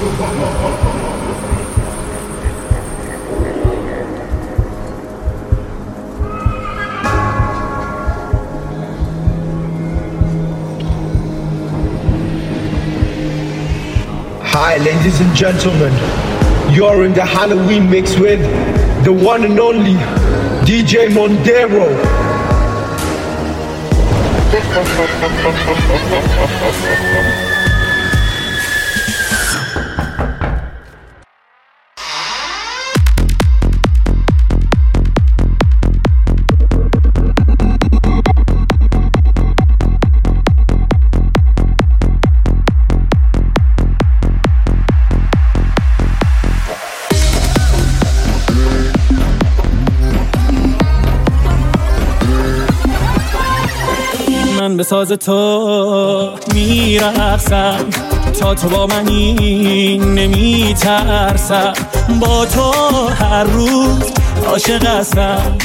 Hi, ladies and gentlemen. You're in the Halloween mix with the one and only DJ Mondero. من به ساز تو میرقصم تا تو با منی نمیترسم با تو هر روز عاشق هستم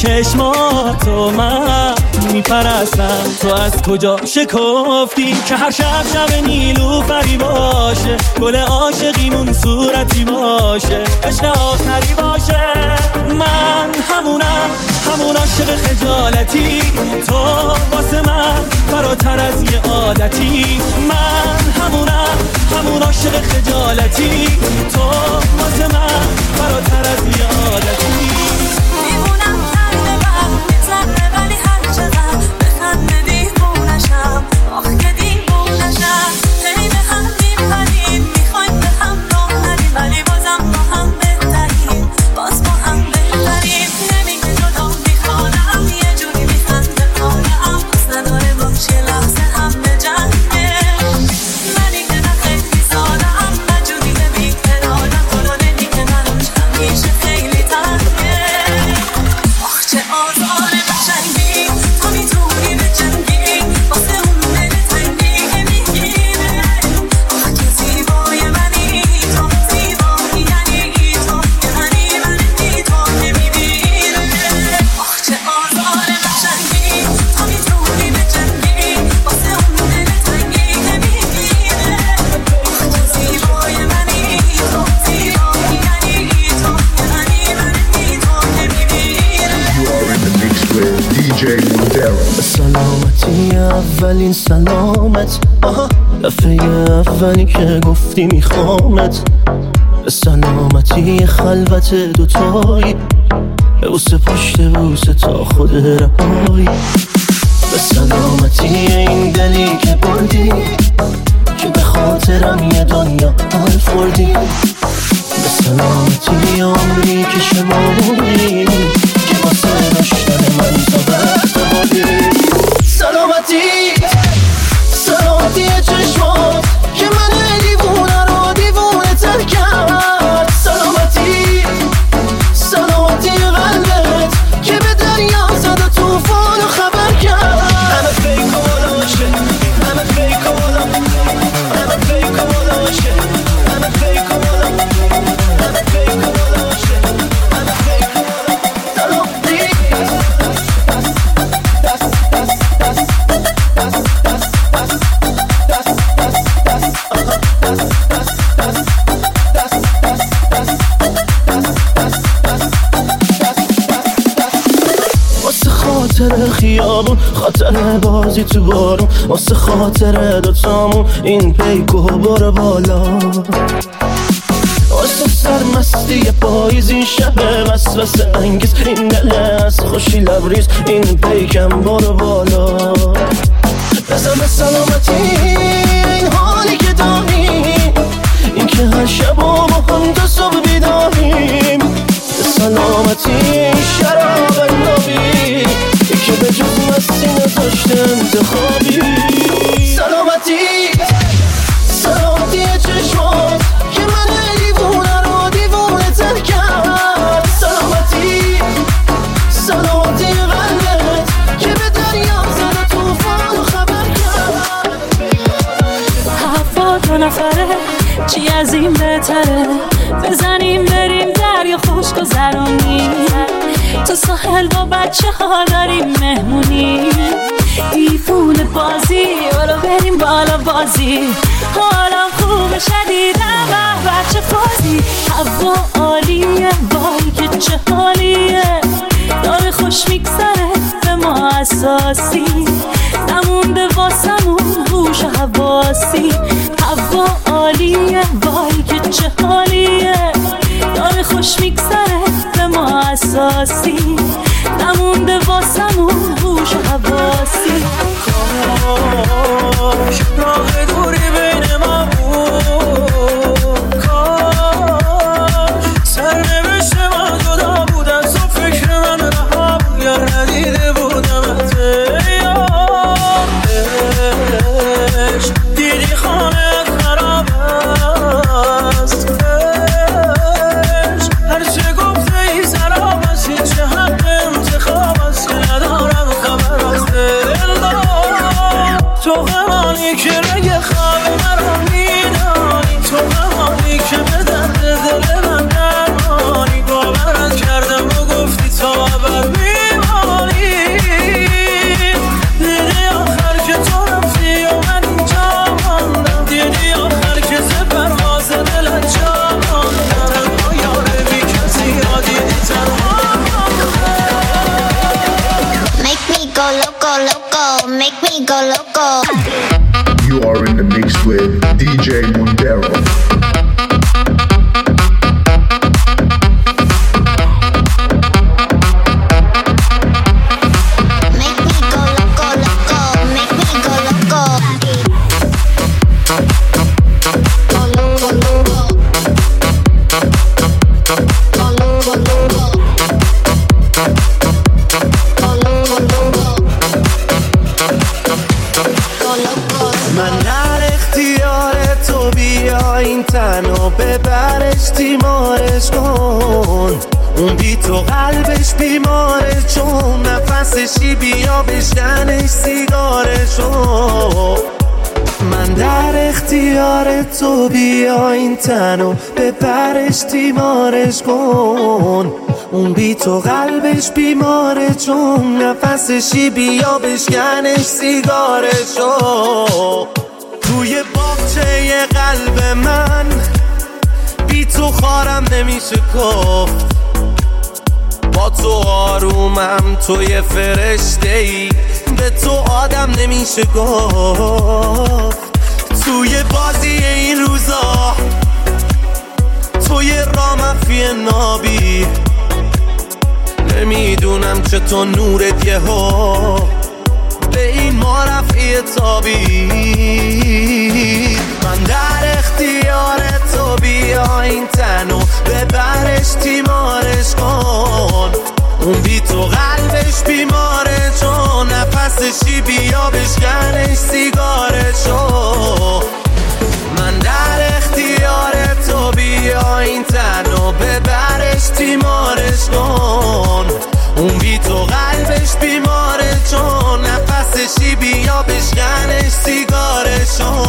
چشماتو من میپرستم تو از کجا شکفتی که هر شب شب نیلوفری باشه گل عاشقیمون صورتی باشه عشق آخری باشه من همون عاشق خجالتی تو واسه من فراتر از یه عادتی من همون عاشق خجالتی تو واسه من فراتر از یه عادتی دیوونم تنه بر میزنه ولی هر چقدر بخنده دیوونشم آخه که دیوونشم هی به هم میپریم میخوایم به هم راه ندیم ولی بازم با هم بهتریم باز با هم بهتریم نمیگه جدا میخوانم یه جوری میخنده حالم بس نداره باش یه لحظه هم به جنگه منی که نه خیلی سالم مجوری نمی ارادم حالا نمیگه منوش همیشه خیلی تنگه آخ چه آزار قشنگی تا میتونی به جنگی واسه اون دل تنگی که میگیره آخ که زیبای منی تو زیبایی یعنی تو که منی تو نمیبینه آخ چه آزار قشنگی تا میتونی به جنگی واسه اون دل تنگی که میگیره آخ که زیبای منی تو زیبایی یعنی تو که منی تو نمیبینه You are in the mix with DJ Mondero. سلامتی اولین سلامت دفعه اولی که گفتی میخوامت به سلامتی خلوت دوتایی به بوسه پشت بوسه تا خود رهایی به سلامتی این دلی که بردی که به خاطرم یه دنیا حال فردی به سلامتی عمری که شمردی که واسه داشتن من تا وقت بودی سلامتی چشمات که من دیوونه رو دیوونه تر کرد سلامتی قلبت که به دریا زد و توفان رو خبر کرد همه فیک و بالاشه همه فیک و بالا همه فیک و بالاشه همه فیک و بالا همه فیک و بالاشه همه فیک و بالا سلامتی واسه خاطر خیابون خاطر بازی تو بارون واسه خاطر دوتامون این پیکو برو بالا واسه سرمستی پاییزی شب وسوسه انگیز این دل از خوشی لبریز این پیکم برو بالا بزن به سلامتی این حالی که داریم این که هر شب با هم تا صبح بیداریم به سلامتی این شراب نابی که به جز مستی نداشته انتخابی سلامتی چشمات که من دیوونه رو دیوونه تر کرد سلامتی قلبت که به دریا زد و توفان رو خبر کرد 72 نفره چی از این بهتره بزنیم بریم دریا خوش گذرونیم تو ساحل با بچه ها داریم مهمونی دیوونه بازی برو بریم بالا بازی حالا خوب شدیدم فازی هوا عالیه وای که چه حالیه داره خوش میگذره به ما اساسی نمونده واسمون هوش حواسی هوا عالیه وای که چه حالیه داره خوش میگذره به ما اساسی نمونده واسمون هوش حواسی کاش راه دوری بین ما بود کاش سرنوشت ما جدا بود از تو فکر من رها بود یا ندیده بودمت عشق دیدی خانه خراب است عشق هرچه گفته ای سراب است هیچ حق انتخاب است که ندارم خبر از دلدار تو غمانی که رگ خواب مرا میدانی تو غمانی که به درد دل من درمانی باورت کردم و گفتی تا ابد میمانی دیدی آخر که تو رفتی و من اینجا ماندم دیدی آخر که ز پرواز دلت جا ماندم تنها یاره بی کسی یا دیدی تنها Make me go loco, loco, make me go loco. You are in the mix with DJ Montero. Make me go loco, loco, make me go loco. Go loco, loco. Go loco, loco. Go loco, loco. Go loco. من در اختیار تو بیا این تنو ببرش تیمارش کن اون بی تو قلبش بیماره چون نفسشی بیا بشکنش سیگارشو من در اختیار تو بیا این تنو ببرش تیمارش کن اون بی تو قلبش بیماره چون نفسشی بیا بشکنش سیگارشو توی باغچه قلب من بی تو خارم نمیشه گفت با تو آرومم توی فرشته‌ای به تو آدم نمیشه گفت توی بازی این روزا توی رامفی نابی نمیدونم چطور نورت یهو به این ما رفعی تابی من در اختیار تو بیا این تنو ببرش تیمارش کن اون بی تو قلبش بیماره چون نفسشی بیا بشکنش سیگارشو من در اختیار تو بیا این تنو ببرش تیمارش کن اون بی تو قلبش بیماره چون نفسشی بیا بشکنش سیگارشو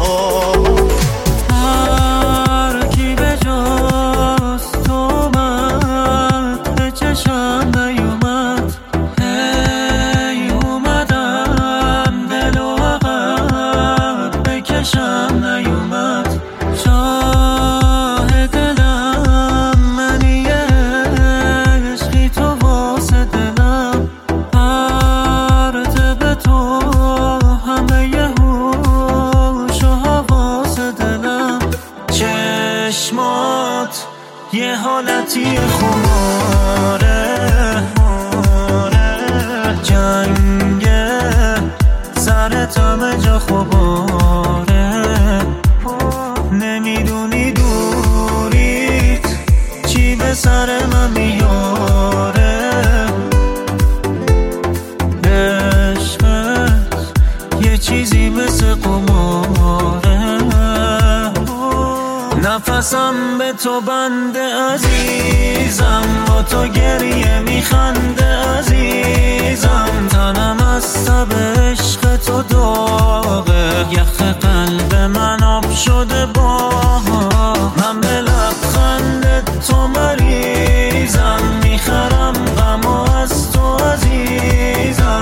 هر کی به جز تو من به چشم نیومد هی اومدم دل و عقب بکشم نیومد شاه دلم منی عشقی تو واسه دلم پرده به تو همه یه هوش و حواس دلم چشمات یه حالتی خماره جنگه سرت همه جا خباره نمیدونی دوریت چی به سر من میاره عشقت یه چیزی مثل قماره نفسم به تو بنده عزیزم با تو گریه میخنده عزیزم تنم از تب عشق تو داغه یخ قلب من آب شده با من به لبخند تو مریضم میخرم غم از تو عزیزم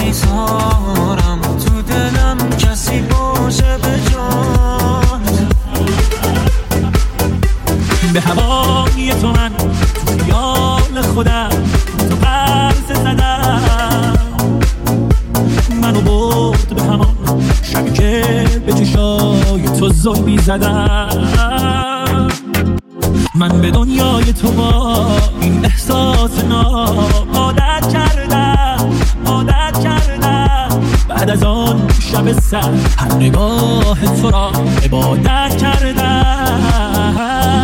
نمیذارم تو دلم کسی باشه به جات ظلمی زدم. من به دنیای تو با این احساس ناب عادت کردم. بعد از آن شب سر هر نگاه تو را عبادت کردم.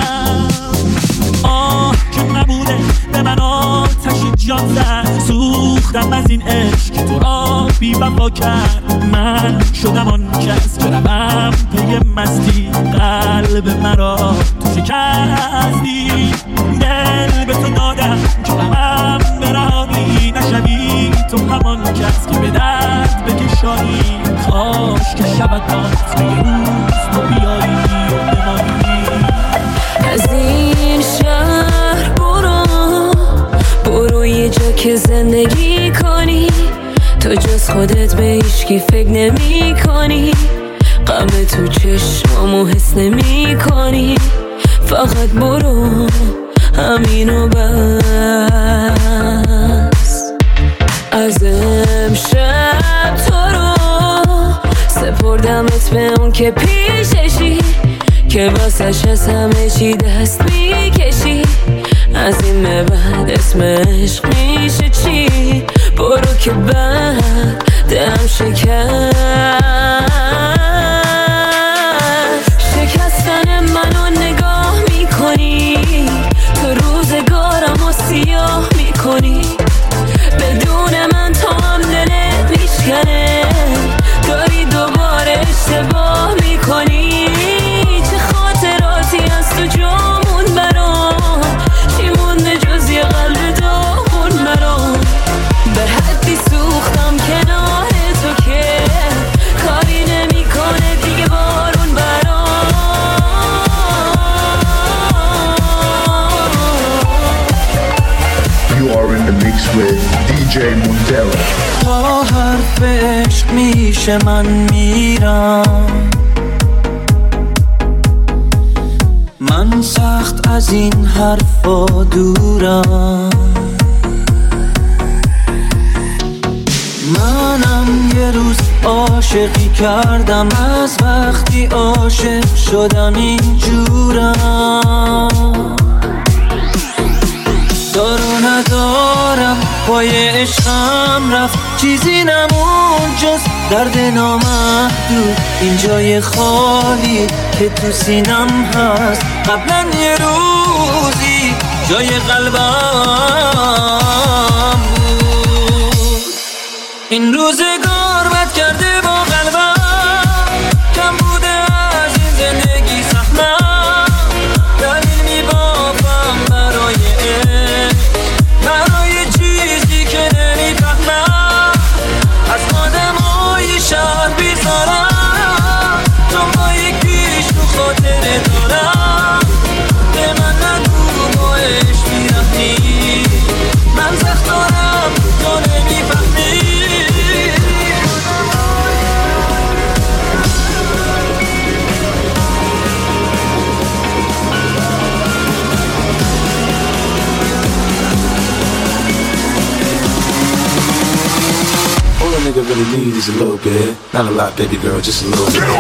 آه که نبوده به من آتش جان زد، سوختم از این عشق که تو را بی وفا کرد. من شدم آن کس که روم پی مستی، قلب مرا تو شکستی. دل به تو دادم که روم برانی، نشوی تو همان کس که به درد بکشانی. کاش که شبت باز یه روز تو بیایی و بمانی. از این شهر برو یه جا که زندگی کنی، تو جز خودت به هیچکی فکر نمی کنی، غم تو چشمامو حس نمی کنی. فقط برو همینو بس. از امشب تو رو سپردمت به اون که پیششی، که واسش از همه چی دست میکشی. از این به بعد اسم عشق میشه چی؟ برو که بعد دلم شکست. شکستن منو نگاه میکنی، تو روزگارمو سیاه میکنی. بدون من تا هم دلت میشکنه، داری دوباره اشتباه میکنی. چه خاطراتی از تو جامون برام، چی مونده جز یه قلب داغون برام. به حدی سوختم کنار تو که کاری نمیکنه دیگه بارون برام. You are in the mix with DJ Montero. تا حرف عشق میشه من میرم، من سخت از این حرفا دورم. منم یه روز عاشقی کردم، از وقتی عاشق شدم اینجورم. دارو ندارم پای عشقم رفت، چیزی نمون جز درد نامحدود. این جای خالی که تو سینم هست، قبلا یه روزی جای قلبم بود. این روزگار بد کرده با قلبم، کم بوده از این زندگی سخمم. دلیل میبافم برای چیزی که نمیفهمم. از آدمای شهر بیزارم، دنبال یکیش تو خاطره دارم. به من نگو با عشق میرفتی، من سخت دارم تو نمیفهمی. All a nigga really need is a little bit. Not a lot, baby girl, just a little bit.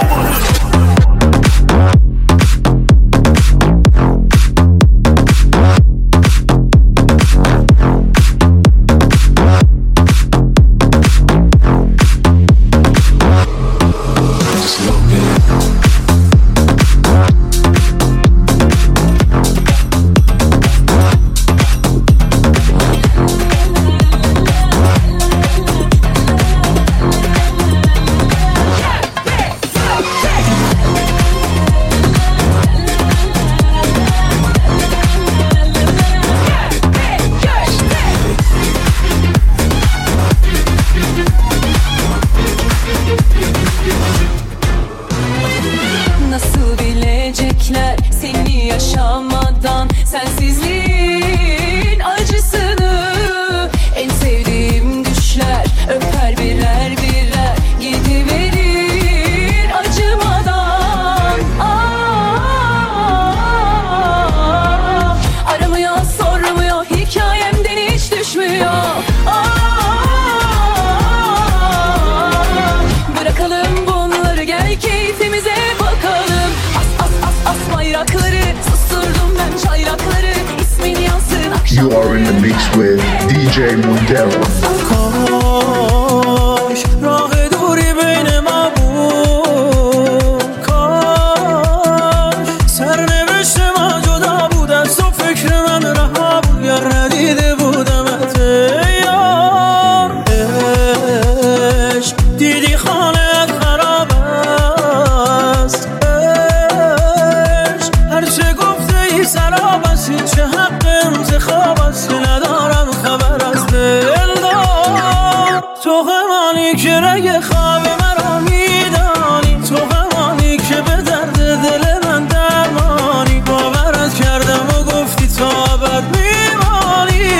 Bırakalım bunları, gel keyfimize bakalım. mixed with DJ Montero. کاش راه دوری بین ما بود، کاش سرنوشت ما جدا بود از تو، فکر من رها بود یا ندیده بودمت یار. عشق دیدی خانه‌ات خراب است، عشق هرچه گفته ای سراب است، چه حق انتخاب است ندارم خبر از دلدار. تو غمانی که رگ خواب مرا میدانی، تو غمانی که به درد دل من درمانی، باورت کردم و گفتی تا ابد میمانی.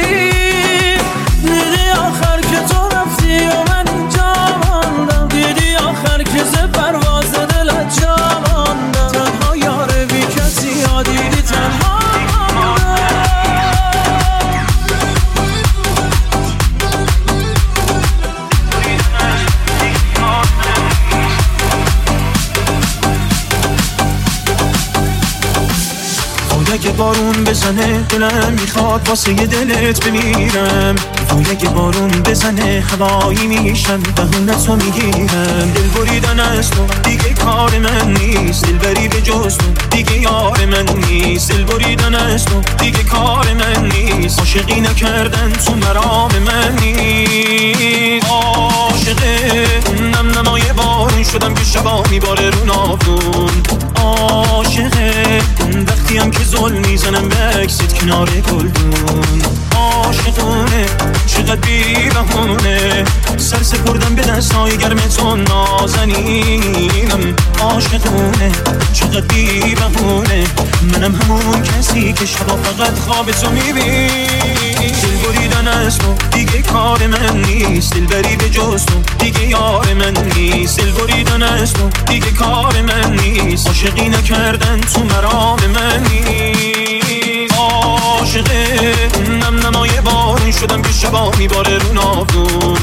دیدی آخر که تو رفتی و من اینجا ماندم، دیدی آخر که ز پرواز دلت جا ماندم. تنها یار بی کسی ها دیدی تنها که بارون بزنه دلم میخواد واسه یه دلت بمیرم. وای که بارون بزنه هوایی میشم دهونتو میگیرم. دل بریدن از تو دیگه کار من نیست، دل بری به جز تو دیگه یار من نیست. دل بریدن از تو دیگه کار من نیست، عاشقی نکردن تو مرام من نیست. عاشقه نم نمای بارون شدم که شبا میباره رو ناودون. عاشقه وقتی هم که ظلم میزنم به عکست کنار گلدون. عاشقونه چقدر بی بهونه سر سپردم به دستای گرم تو نازنینم. عاشقونه چقدر بی بهونه منم همون کسی که شبا فقط خواب تو میبینم. دل بریدن از تو دیگه کار من نیست، دل بری به جز تو دیگه یار من نیست. دل بریدن از تو دیگه کار من نیست، عاشقی نکردن تو مرام من نیست. عاشقه نم نمای بارون شدم که شبا میباره رو ناودون.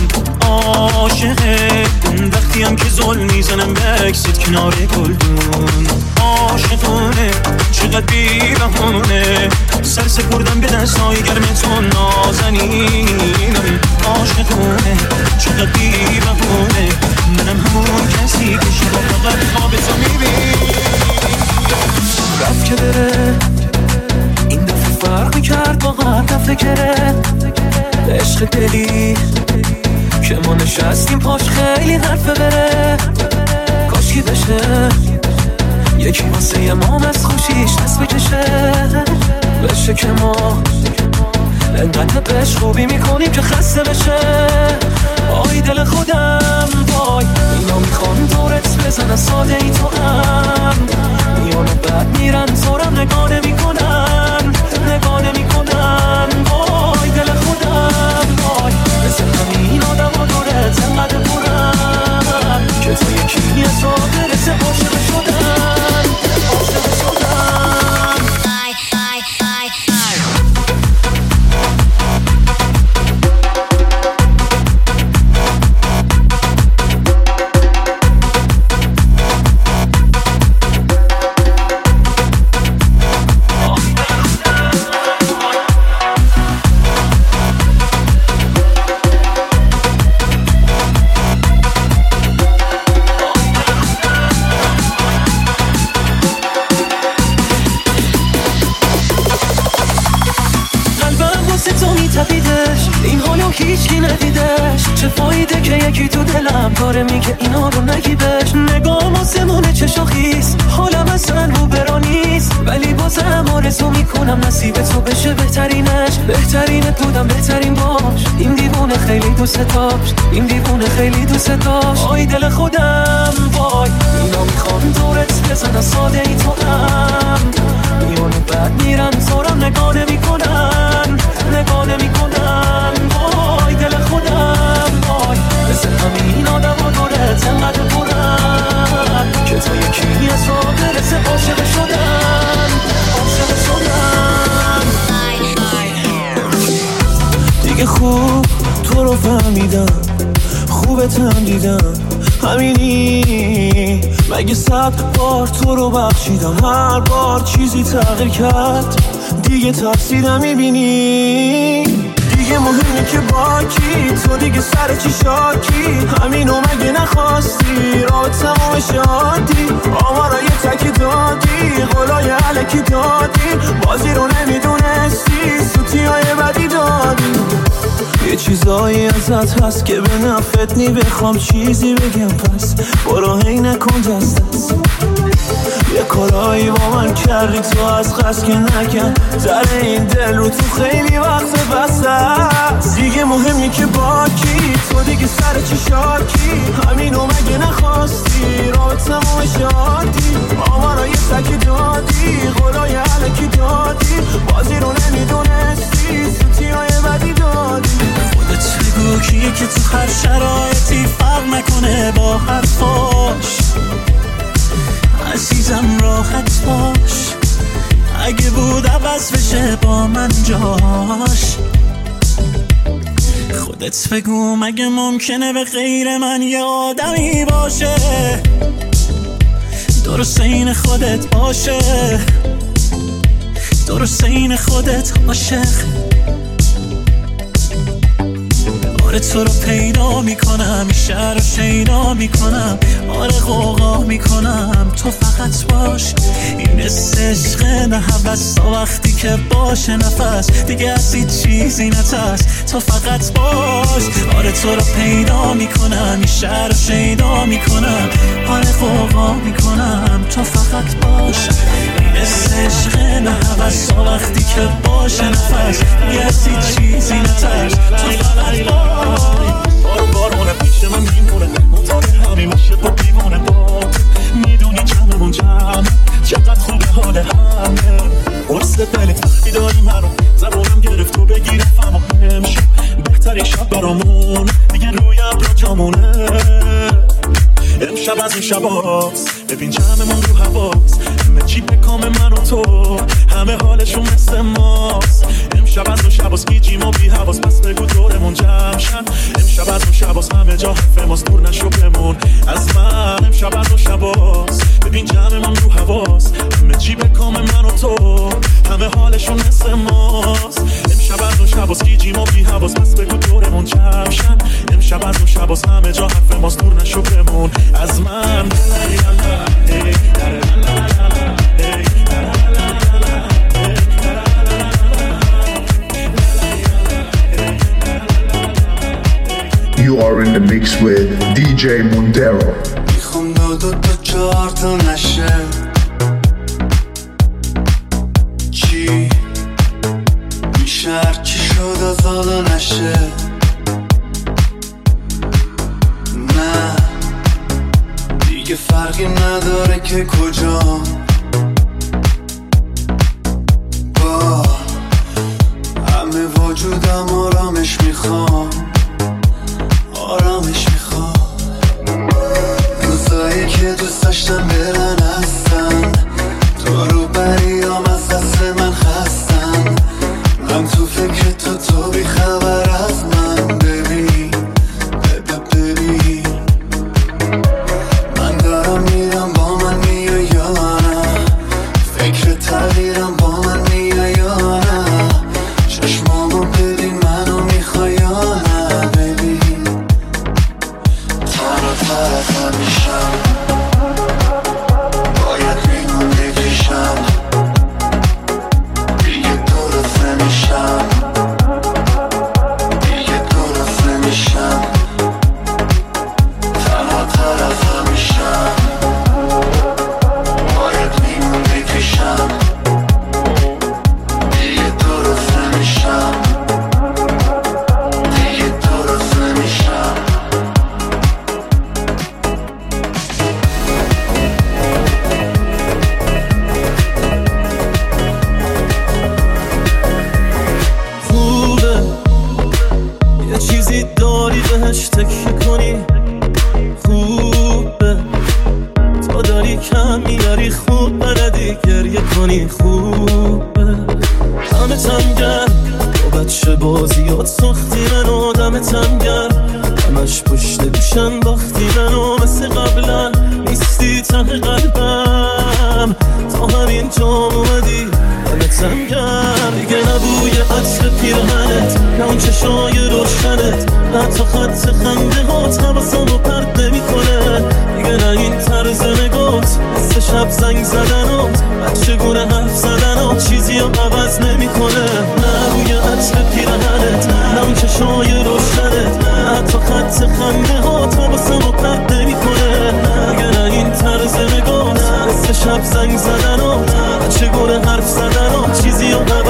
عاشقه وقتی هم که ظلم میزنم به عکست کنار گلدون. عاشقونه چقدر بی بهونه سر سپردم به دستای گرم تو نازنینم. عاشقونه چقدر بی بهونه منم همون کسی که شبا فقط خواب تو میبینم. رفت که بره این دفعه فرق میکرد با هر دفعه که عشق دلی که ما نشستیم پاش خیلی حرفه بره. کاش که بشه یکی واسه یه مام از خوشیش دست بکشه، بشه که ما انقدر بهش خوبی میکنیم که خسته بشه. آی دل خودم وای اینا میخوان دورت بزنن ساده ای تو هم میان و بعد میرن زورم نگاه نمیکنن وای دل خودم وای مثل همین آدم ها دورت انقدر پرن که تو یکی از را برسه عاشق شدن. هیچکی ندیدش، چه فایده که یکی تو دلم کاره میگه اینا رو نگیبش. نگام آسمونه چشا خیس حالم اصلا رو برانیست، ولی بازم آرزو میکنم نصیب تو بشه بهترینش. بهترینت بودم بهترین باش، این دیوونه خیلی دوست داشت، این دیوونه خیلی دوست داشت. آی دل خودم وای اینا میخوان دورت بزنن ساده ای تو هم میانو بعد میرن زورم نگاه نمیکنن وای دل خودم وای مثل همین آدم ها دورت انقدر پرن که تا یکی از را برسه عاشق شدن. دیگه خوب تو رو فهمیدم، خوبت هم دیدم، همینی مگه 100 بار تو رو بخشیدم، هر بار چیزی تغییر کرد، دیگه تفسیرم میبینی. دیگه مهمی که با کی، تو دیگه سر چی شاکی، همینو مگه نخواستی، راه تمام شادی، آمارای تکی دادی، قولای علکی دادی، بازی رو نمیدونستی، سوتیای بدی دادی. یه چیزایی ازت هست که به نفت نی، بخوام چیزی بگم پس برو هی نکن دست دست. یه کارایی با من کردی تو از قصد که نکن، در این دل رو تو خیلی وقت بسته است. دیگه مهمی که با کی، تو دیگه سر چی شاکی، همینو مگه نخواستی، راه تمام شادی، آمارای تکی دادی، قولای علکی دادی، بازی رو نمیدونستی، سوتیای بدی دادی. خودت بگو کیه که تو هر شرایطی فرق نکنه با حرفاش، عزیزم راحت باش، اگه بود عوض بشه با من جاش. خودت بگو مگه ممکنه به غیر من یه آدمی باشه، درست این خودت باشه، درست این خودت عاشق. آره تو رو پیدا میکنم، شهر رو شیدا میکنم، آره غوغا میکنم، تو فقط باش. این عشق نه هوس، تا وقتی که باشه نفس، دیگه از هیچ چیزی نترس، تو فقط باش. آره تو رو پیدا میکنم، شهر رو شیدا میکنم، آره غوغا میکنم، تو فقط باش. این عشق نه هوس، تا وقتی که باشه نفس، دیگه از هیچ چیزی نترس، تو فقط باش. بارونه پیش من میمونه، منطقه همین باشه با دیوانه با میدونی جمعمون جمع، چقدر خوبه حال همه. قرص دلی وقتی داری منو، زبونم گرفت و بگیره فهمم شد، بهتری شب برامون دیگه روی ابرا جامونه. امشب از این شباست، ببین جمعمون رو هواست، همه چی به کام من و تو، همه حالشون مثل ماست. امشب از اون شباست، گیجیم و بی حواس، پس بگو دورمون جمع شن. امشب از اون شباست، همه جا حرف ماست، دور نشو بمون از من. امشب از اون شباست، ببین جمعمون رو هواست، همه چی به کام من و تو، همه حالشون مثل ماست. امشب از اون شباست، گیجیم و بی حواس، پس بگو دورمون جمع شن. امشب از اون شباست، همه جا حرف ماست، دور نشو بمون از من. You are in the mix with DJ Montero. میخوام دو چهار تا نشه، چی میشه هرچی شد از حالا نشه. نه دیگه فرقی نداره که کجا، با همه وجودم آرامش میخوام، آرامش میخوام. روزایی که دوست داشتم برن هستن، تو رو بریام از دست من خستن، من تو فکر تو بی خبر از من. ببین ببین من دارم میرم، با من میای یا نه، فکر تغییرم با من میای یا نه، چشمامو ببین منو میخوای یا نه. ببین طرف همیشم، باید میمون بکشم، دیگه درست نمیشم، دیگه درست نمیشم، تنها طرف همیشم، باید میمون بکشم، دیگه درست نمیشم، دیگه درست نمیشم. خوبه یه چیزی داری بهش تکیه کنی، خوبه تا داری کم میاری، خوب بلدی گریه کنی، خوبه دمتم گرم با بچه بازیات ساختی منو، دمتم گرم همش پشت گوشم باختی منو، مثل قبلا نیستی ته قلبم تا همین جا اومدی دلتم کرد دیگه نبوی عطر پیرهنت نه اون چشای روشنت نه تا خط خنده هات حواسمو پرت نمیکنه دیگه نه این طرز نگات مثل شب زنگ زدنات بچه گونه حرف زدنات چیزی رو عوض نمیکنه نه روی عطر پیرهنت نه اون چشای روشنت نه تا خط خنده هات حواسمو پرت نمیکنه دیگه نه این طرز نگات مثل شب زنگ زدنات بچه گونه حرف زدنات چیزی رو